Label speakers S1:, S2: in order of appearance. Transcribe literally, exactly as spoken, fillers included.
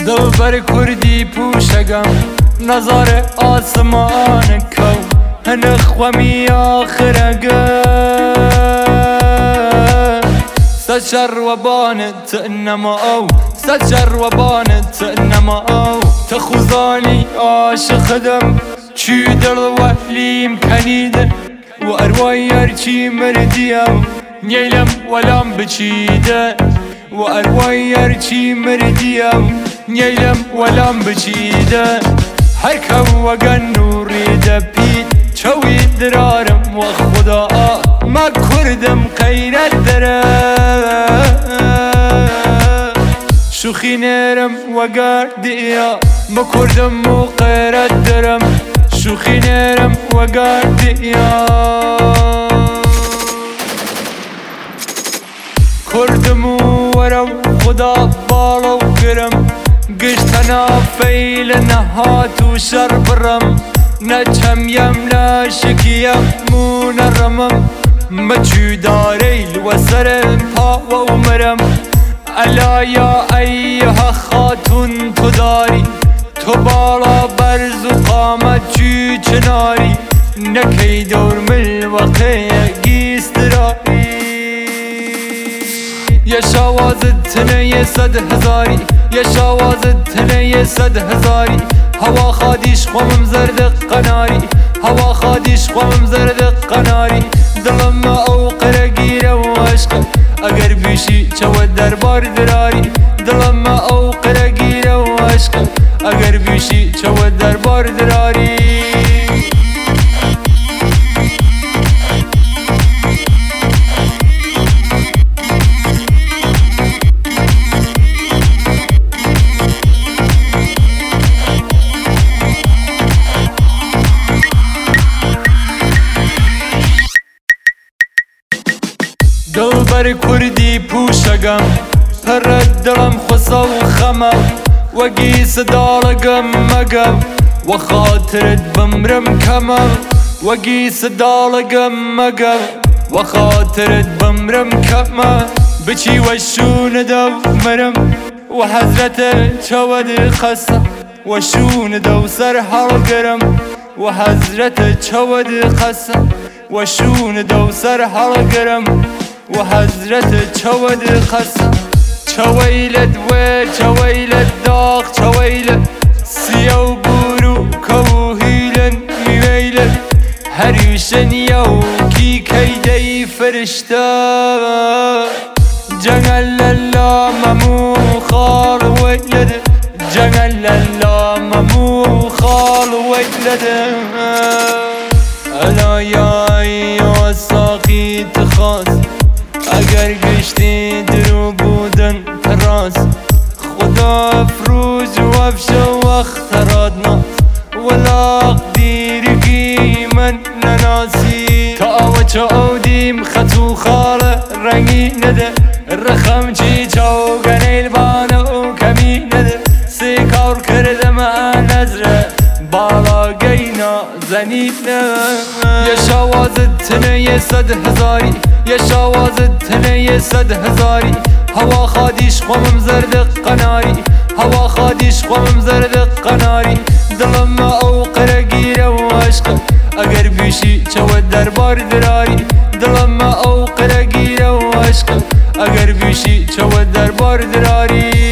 S1: دلبر کردی پوشگم نظر آسمان کو هنخومی آخرگه سجر وبانت انما او سجر وبانت انما او تخوزاني عاشق دم چی دل ولیم کنیدن و اروایر چی مردیم نیلم ولم بچیده و اروایر چی مردیم نیلم ولم بچیده هر که وگن نوری دپید چوی درارم و خدا ما کردم غیرت داره شوخی نرم و گردیا ما کردم و غیرت دارم شوخی نرم و گردیا کردم و ورم خدا بالا و گرم گشتنا فیل نهات و شر برم نچم یم نشکیم مو نرمم مچو داریل و سر پا و مرم الا یا ایها خاتون تو داری تو بالا برز و قامت چی چناری نکی دور مل وقی گیستراری یه شوازد تنه یه صد هزاری یه شوازد تنه یه صد هزاری هوا خادیش خوامم زرد قناری هوا خادیش خوامم زرد قناری دلم او قرگیره و عشق اگر بیشی چود دربار دراری دلم او قرگیره و عشق اگر بیشی چود دربار دراری دلبر کردی پوشگم پرد دلم خسا و خمم وگی صدالگم مگم و خاطرت بمرم کمم وگی صدالگم مگم و خاطرت بمرم کمم بچی و شون دو مرم و حضرت چود خسم و شون دو سر حال گرم و حضرت چود خسم و شون دو سر حال گرم و حضرت چود خسم چویلت و چویلت داغ چویلت سیو برو کوهیلن میویلت هریشن یو کی کیدی فرشته جنگل الله ممو خال ویلد جنگل الله ممو خال ویلد الا یا ای ساقی تخاص اگر گشتی درو بودن تراز خدا افروز و افش وقت رادنا ولا دیرگی من نناسی تا و چودیم خطو خال رنگی نده رخم چی چوگن البانو کمی نده سی کار کردم نظره بالا گینا زنیده یه شوازد تنه یه صد هزاری یه شوازد تنه یه صد هزاری هوا خادیش خوامم زرد قناری هوا خادیش خوامم زرد قناری دلم او قرگیره و عشق اگر بیشی چود دربار دراری دلم او قرگیره و عشق اگر بیشی چود دربار دراری